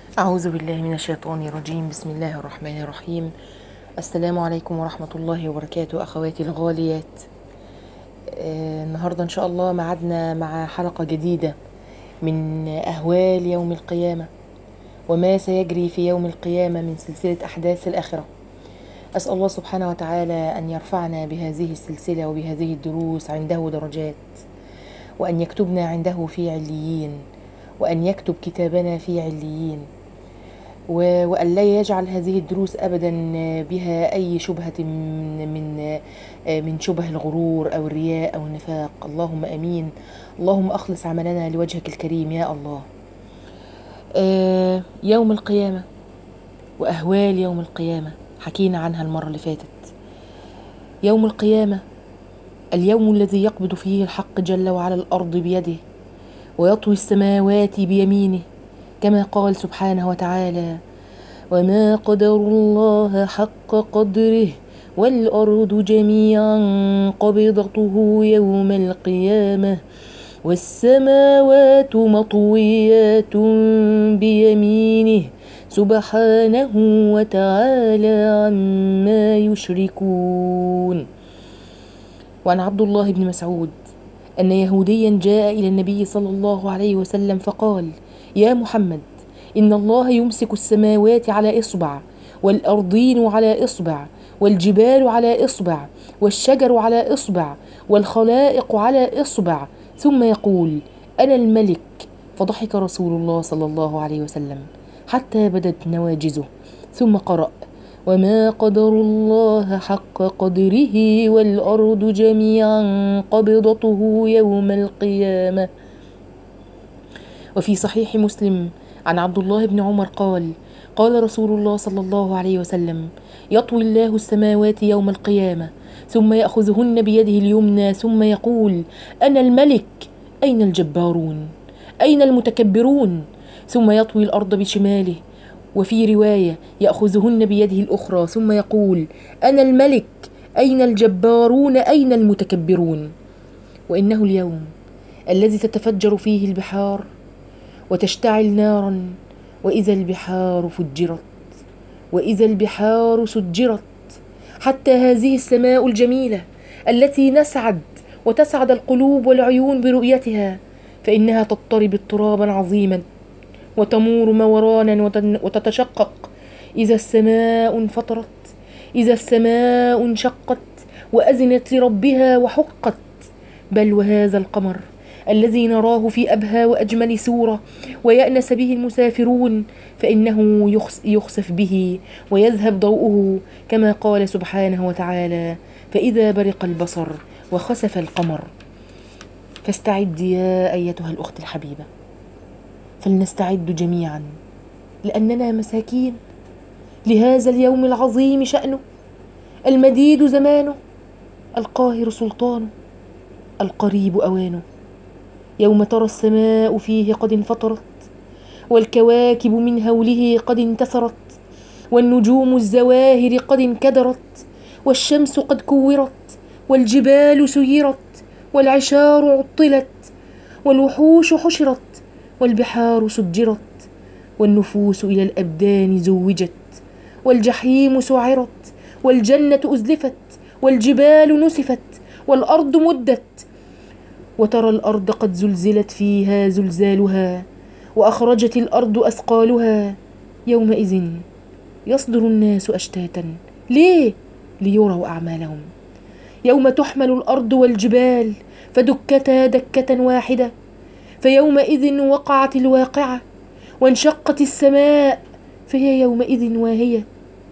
أعوذ بالله من الشيطان الرجيم. بسم الله الرحمن الرحيم. السلام عليكم ورحمة الله وبركاته أخواتي الغاليات. النهاردة إن شاء الله معدنا مع حلقة جديدة من أهوال يوم القيامة وما سيجري في يوم القيامة من سلسلة أحداث الآخرة. أسأل الله سبحانه وتعالى أن يرفعنا بهذه السلسلة وبهذه الدروس عنده درجات، وأن يكتبنا عنده في عليين، وأن يكتب كتابنا في عليين، وأن لا يجعل هذه الدروس أبدا بها أي شبهة من شبه الغرور أو الرياء أو النفاق. اللهم أمين. اللهم أخلص عملنا لوجهك الكريم يا الله. يوم القيامة وأهوال يوم القيامة حكينا عنها المرة اللي فاتت. يوم القيامة اليوم الذي يقبض فيه الحق جل وعلا الأرض بيده ويطوي السماوات بيمينه، كما قال سبحانه وتعالى: وما قدر الله حق قدره والأرض جميعا قبضته يوم القيامة والسماوات مطويات بيمينه سبحانه وتعالى عما يشركون. وعن عبد الله بن مسعود أن يهوديا جاء إلى النبي صلى الله عليه وسلم فقال: يا محمد، إن الله يمسك السماوات على إصبع، والأرضين على إصبع، والجبال على إصبع، والشجر على إصبع، والخلائق على إصبع، ثم يقول: أنا الملك. فضحك رسول الله صلى الله عليه وسلم حتى بدت نواجزه، ثم قرأ: وما قدر الله حق قدره والأرض جميعا قبضته يوم القيامة. وفي صحيح مسلم عن عبد الله بن عمر قال: قال رسول الله صلى الله عليه وسلم: يطوي الله السماوات يوم القيامة ثم يأخذهن بيده اليمنى ثم يقول: أنا الملك، أين الجبارون، أين المتكبرون؟ ثم يطوي الأرض بشماله، وفي رواية: يأخذهن بيده الأخرى ثم يقول: أنا الملك، أين الجبارون، أين المتكبرون؟ وإنه اليوم الذي تتفجر فيه البحار وتشتعل نارا، وإذا البحار فجرت، وإذا البحار سجرت، حتى هذه السماء الجميلة التي نسعد وتسعد القلوب والعيون برؤيتها، فإنها تضطرب اضطرابا عظيما وتمور مورانا وتتشقق. إذا السماء انفطرت، إذا السماء انشقت وأذنت لربها وحقت. بل وهذا القمر الذي نراه في أبهى وأجمل سورة ويأنس به المسافرون، فإنه يخسف به ويذهب ضوءه، كما قال سبحانه وتعالى: فإذا برق البصر وخسف القمر. فاستعد يا أيتها الأخت الحبيبة، فلنستعد جميعا، لأننا مساكين لهذا اليوم العظيم شأنه، المديد زمانه، القاهر سلطانه، القريب أوانه. يوم ترى السماء فيه قد انفطرت، والكواكب من هوله قد انتثرت، والنجوم الزواهر قد انكدرت، والشمس قد كورت، والجبال سيرت، والعشار عطلت، والوحوش حشرت، والبحار سجرت، والنفوس إلى الأبدان زوجت، والجحيم سعرت، والجنة أزلفت، والجبال نسفت، والأرض مدت. وترى الأرض قد زلزلت فيها زلزالها، وأخرجت الأرض أثقالها. يومئذ يصدر الناس أشتاتا، ليه؟ ليروا أعمالهم. يوم تحمل الأرض والجبال فدكتا دكة واحدة، فيومئذ وقعت الواقعة، وانشقت السماء فهي يومئذ واهية.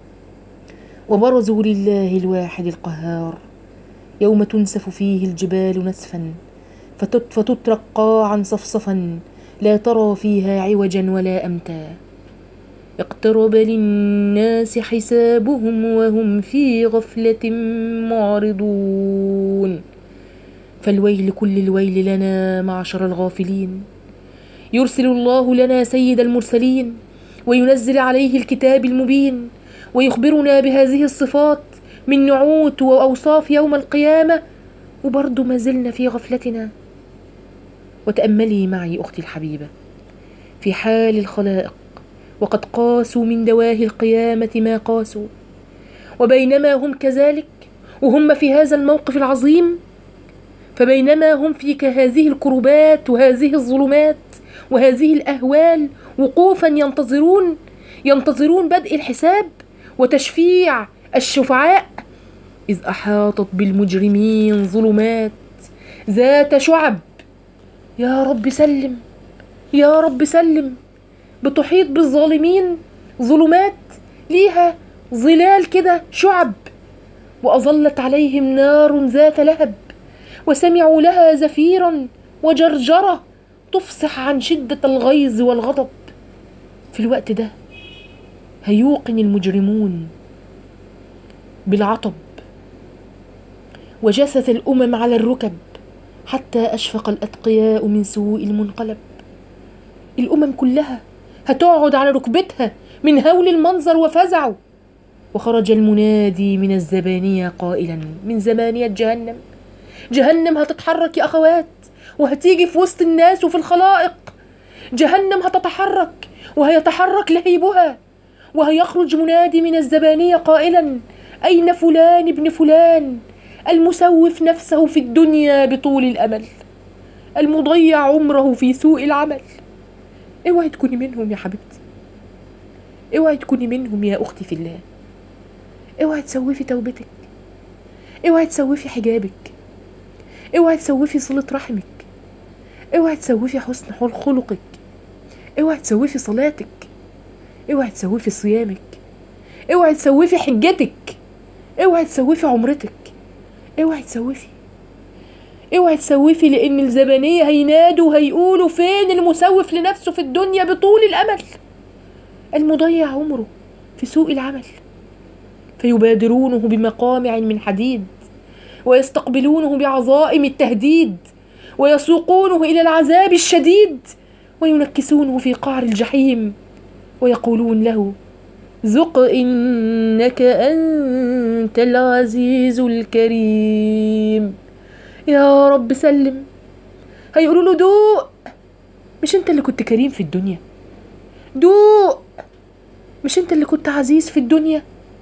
وبرزوا لله الواحد القهار، يوم تنسف فيه الجبال نسفا، فتترك قاعا صفصفا، لا ترى فيها عوجا ولا أمتا. اقترب للناس حسابهم وهم في غفلة معرضون. فالويل كل الويل لنا معشر الغافلين. يرسل الله لنا سيد المرسلين وينزل عليه الكتاب المبين ويخبرنا بهذه الصفات من نعوت وأوصاف يوم القيامة، وبرضو ما زلنا في غفلتنا. وتأملي معي أختي الحبيبة في حال الخلائق وقد قاسوا من دواهي القيامة ما قاسوا. وبينما هم كذلك وهم في هذا الموقف العظيم، فبينما هم في هذه الكربات وهذه الظلمات وهذه الأهوال وقوفا ينتظرون بدء الحساب وتشفيع الشفعاء، إذ أحاطت بالمجرمين ظلمات ذات شعب. يا رب سلم، يا رب سلم. بتحيط بالظالمين ظلمات ليها ظلال كده شعب، وأظلت عليهم نار ذات لهب، وسمعوا لها زفيرا وجرجرة تفصح عن شدة الغيظ والغضب. في الوقت ده هيوقن المجرمون بالعطب، وجثت الأمم على الركب حتى أشفق الأتقياء من سوء المنقلب. الأمم كلها هتقعد على ركبتها من هول المنظر وفزعوا. وخرج المنادي من الزبانية قائلا من زبانية جهنم: جهنم هتتحرك يا أخوات، وهتيجي في وسط الناس وفي الخلائق. جهنم هتتحرك وهيتحرك لهيبها، وهيخرج منادي من الزبانية قائلا: أين فلان ابن فلان المسوف نفسه في الدنيا بطول الأمل، المضيع عمره في سوء العمل. اوعي تكوني منهم يا حبيبتي، اوعي تكوني منهم يا أختي في الله. اوعي تسوفي توبتك، اوعي تسوفي حجابك، اوعي تسوفي صلة رحمك، اوعي تسوفي حسن خلقك، اوعي تسوفي صلاتك، اوعي تسوفي صيامك، اوعي تسوفي حجتك، اوعي تسوفي عمرتك، اوعي تسوفي، لأن الزبانية هينادوا وهيقولوا: فين المسوف لنفسه في الدنيا بطول الأمل، المضيع عمره في سوء العمل؟ فيبادرونه بمقامع من حديد، ويستقبلونه بعظائم التهديد، ويسوقونه إلى العذاب الشديد، وينكسونه في قعر الجحيم، ويقولون له: ذق إنك أنت العزيز الكريم. يا رب سلم. هيقولوا له: دوق، مش انت اللي كنت كريم في الدنيا؟ دوق، مش انت اللي كنت عزيز في الدنيا؟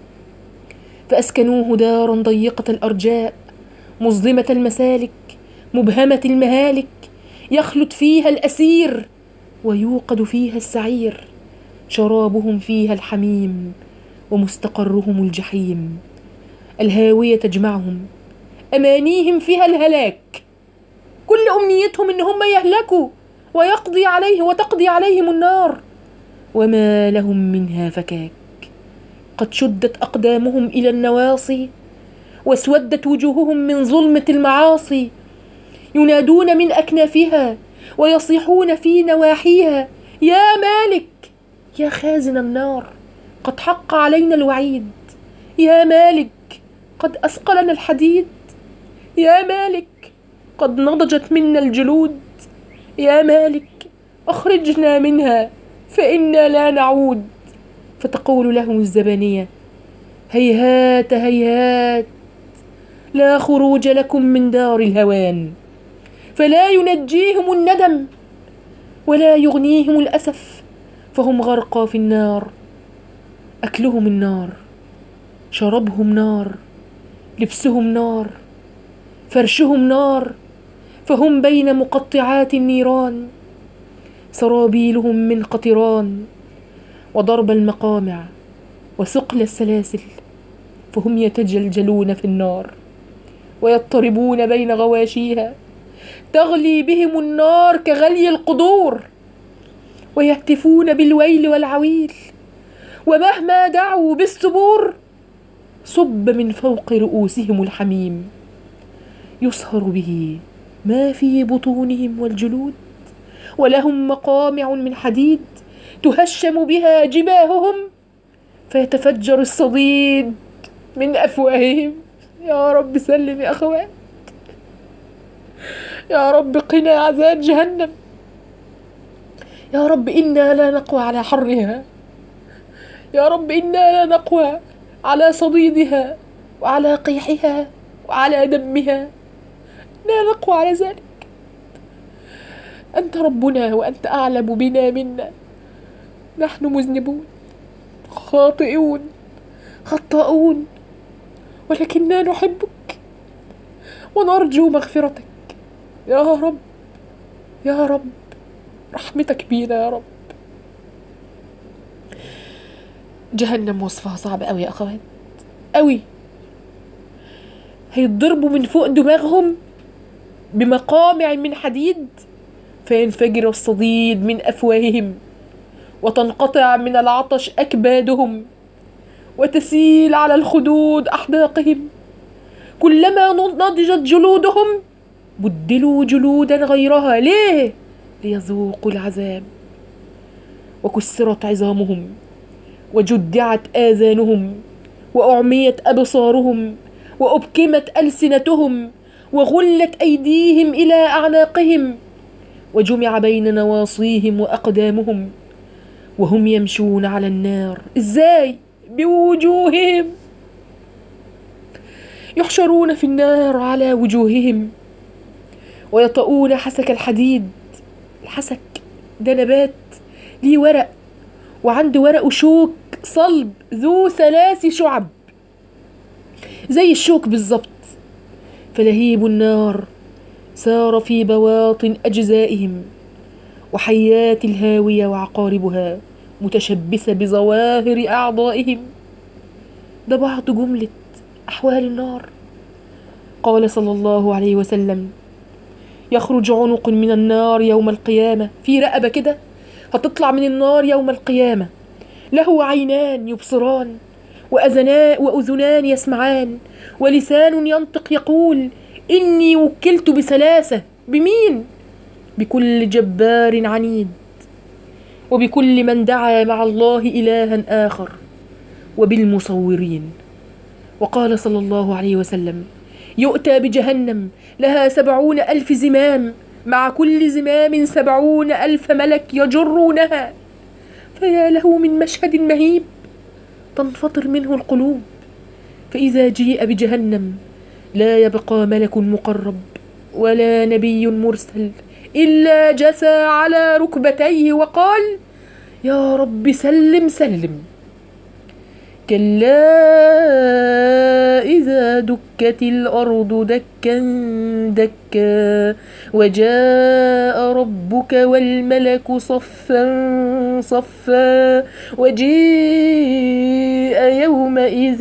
فأسكنوه دارا ضيقة الأرجاء، مظلمة المسالك، مبهمة المهالك، يخلد فيها الأسير ويوقد فيها السعير، شرابهم فيها الحميم ومستقرهم الجحيم. الهاوية تجمعهم، أمانيهم فيها الهلاك، كل أمنيتهم إن هم يهلكوا وتقضي عليهم النار، وما لهم منها فكاك. قد شدت أقدامهم إلى النواصي، واسودت وجوههم من ظلمة المعاصي، ينادون من أكنافها ويصيحون في نواحيها: يا مالك، يا خازن النار، قد حق علينا الوعيد. يا مالك، قد أثقلنا الحديد. يا مالك، قد نضجت منا الجلود. يا مالك، أخرجنا منها فإنا لا نعود. فتقول لهم الزبانية: هيهات هيهات، لا خروج لكم من دار الهوان. فلا ينجيهم الندم ولا يغنيهم الأسف، فهم غرقى في النار. أكلهم النار، شربهم نار، لبسهم نار، فرشهم نار، فهم بين مقطعات النيران. سرابيلهم من قطران، وضرب المقامع، وثقل السلاسل، فهم يتجلجلون في النار ويضطربون بين غواشيها، تغلي بهم النار كغلي القدور، ويهتفون بالويل والعويل، ومهما دعوا بالثبور صب من فوق رؤوسهم الحميم، يصهر به ما في بطونهم والجلود، ولهم مقامع من حديد تهشم بها جباههم، فيتفجر الصديد من أفواههم. يا رب سلم يا أخوات، يا رب قنا عذاب جهنم. يا رب إنا لا نقوى على حرها، يا رب إنا لا نقوى على صديدها وعلى قيحها وعلى دمها، لا نقوى على ذلك. أنت ربنا وأنت أعلم بنا منا، نحن مذنبون خاطئون خطاؤون، ولكننا نحبك ونرجو مغفرتك يا رب، يا رب رحمتك بينا يا رب. جهنم وصفها صعب قوي يا أخوات، قوي. هيتضربوا من فوق دماغهم بمقامع من حديد فينفجر الصديد من أفواههم، وتنقطع من العطش أكبادهم، وتسيل على الخدود أحداقهم. كلما نضجت جلودهم بدلوا جلودا غيرها. ليه؟ ليذوقوا العذاب. وكسرت عظامهم، وجدعت آذانهم، وأعميت أبصارهم، وأبكمت ألسنتهم، وغلت أيديهم إلى أعناقهم، وجمع بين نواصيهم وأقدامهم، وهم يمشون على النار. إزاي؟ بوجوههم، يحشرون في النار على وجوههم، ويطؤون حسك الحديد. الحسك ده نبات ليه ورق، وعنده ورق شوك صلب ذو 3 شعب زي الشوك بالظبط. فلهيب النار سار في بواطن أجزائهم، وحيات الهاوية وعقاربها متشبثة بظواهر أعضائهم. ده بعض جملة أحوال النار. قال صلى الله عليه وسلم: يخرج عنق من النار يوم القيامة، في رقبة كده هتطلع من النار يوم القيامة، له عينان يبصران، وأذنان يسمعان، ولسان ينطق يقول إني وكلت ب3. بمين؟ بكل جبار عنيد، وبكل من دعا مع الله إلها آخر، وبالمصورين. وقال صلى الله عليه وسلم: يؤتى بجهنم لها 70,000 زمام، مع كل زمام 70,000 ملك يجرونها. فيا له من مشهد مهيب تنفطر منه القلوب. فإذا جيء بجهنم لا يبقى ملك مقرب ولا نبي مرسل إلا جثى على ركبتيه وقال: يا رب سلم سلم. كلا إذا دكت الأرض دكا دكا وجاء ربك والملك صفا صفا وجيء يومئذ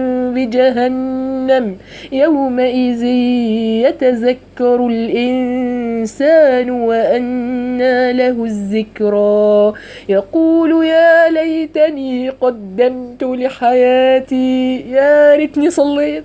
بجهنم يومئذ يتذكر الإنسان وأنى له الذكرى يقول يا ليتني قدمت لحياتي، يا ريتني صليت،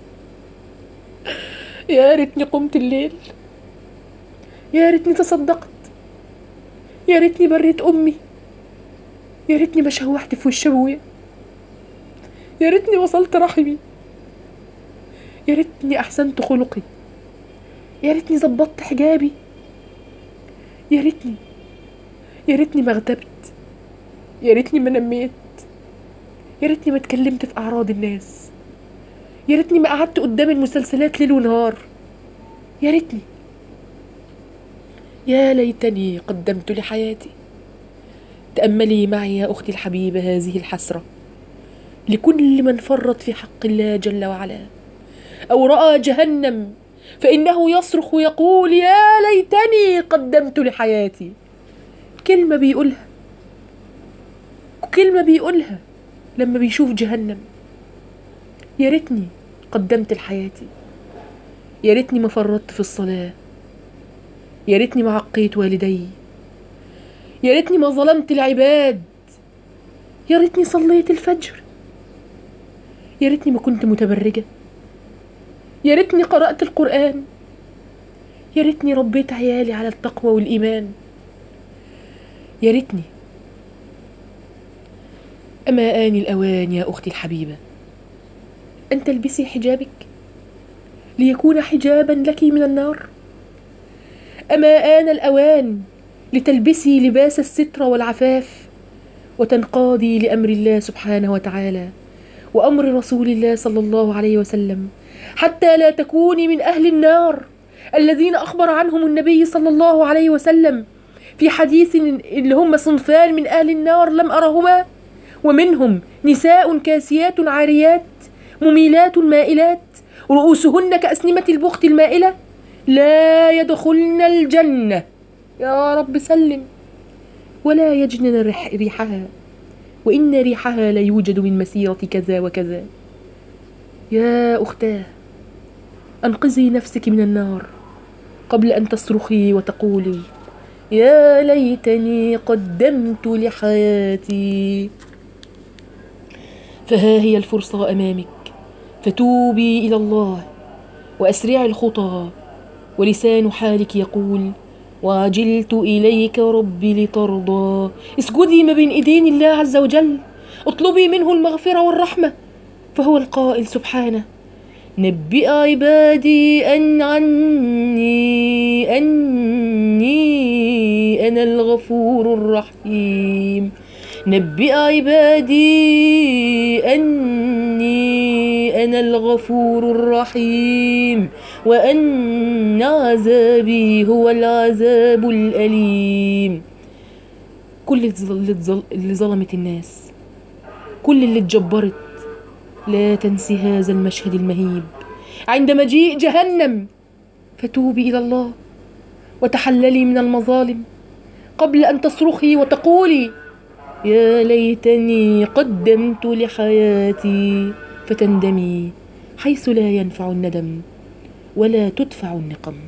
يا ريتني قمت الليل، يا ريتني تصدقت، يا ريتني بريت أمي، يا ريتني ما شوحت في وش أبويا، يا ريتني وصلت رحمي، يا ريتني أحسنت خلقي، يا ريتني ظبطت حجابي، يا ريتني، يا ريتني ما اغتبت، يا ريتني ما نميت، يا ريتني ما اتكلمت في أعراض الناس، يا ريتني ما قعدت قدام المسلسلات ليل ونهار، يا ريتني، يا ليتني قدمت لحياتي. تأملي معي يا أختي الحبيبة هذه الحسرة لكل من فرط في حق الله جل وعلا أو رأى جهنم، فإنه يصرخ ويقول يا ليتني قدمت لحياتي. كلمة بيقولها لما بيشوف جهنم: يا ريتني قدمت لحياتي، يا ريتني ما فرطت في الصلاة، يا ريتني ما عقيت والدي، يا ريتني ما ظلمت العباد، يا ريتني صليت الفجر، يا ريتني ما كنت متبرجة، يا ريتني قرأت القرآن، يا ريتني ربيت عيالي على التقوى والإيمان، يا ريتني. أما آن الأوان يا أختي الحبيبة أن تلبسي حجابك ليكون حجابا لك من النار. أما آن الأوان لتلبسي لباس الستر والعفاف وتنقادي لأمر الله سبحانه وتعالى وأمر رسول الله صلى الله عليه وسلم، حتى لا تكوني من أهل النار الذين أخبر عنهم النبي صلى الله عليه وسلم في حديث اللي هم صنفان من أهل النار لم أرهما، ومنهم نساء كاسيات عاريات مميلات مائلات رؤوسهن كأسنمة البخت المائلة لا يدخلن الجنة، يا رب سلم، ولا يجنن ريحها، وإن ريحها لا يوجد من مسيرة كذا وكذا. يا أختاه، أنقذي نفسك من النار قبل أن تصرخي وتقولي يا ليتني قدمت لحياتي. فها هي الفرصة أمامك، فتوبي إلى الله وأسرعي الخطى، ولسان حالك يقول وعجلت إليك ربي لترضى. اسجدي ما بين إيدين الله عز وجل، اطلبي منه المغفرة والرحمة، فهو القائل سبحانه نبئ عبادي أني أنا الغفور الرحيم. نبئ عبادي أني أنا الغفور الرحيم وأن عذابي هو العذاب الأليم. كل اللي ظلمت الناس، كل اللي اتجبرت، لا تنسي هذا المشهد المهيب عند مجيء جهنم، فتوبي إلى الله وتحللي من المظالم قبل أن تصرخي وتقولي يا ليتني قدمت لحياتي، فتندمي حيث لا ينفع الندم ولا تدفع النقم.